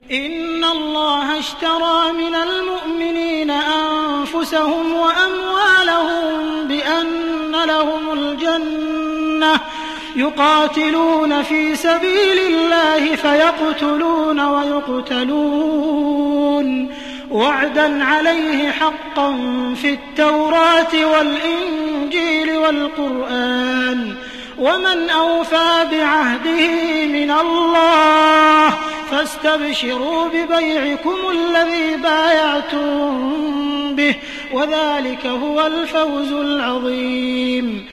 إن الله اشترى من المؤمنين أنفسهم وأموالهم بأن لهم الجنة يقاتلون في سبيل الله فيقتلون ويقتلون وعدا عليه حقا في التوراة والإنجيل والقرآن ومن أوفى بعهده من الله فاستبشروا ببيعكم الذي بايعتم به وذلك هو الفوز العظيم.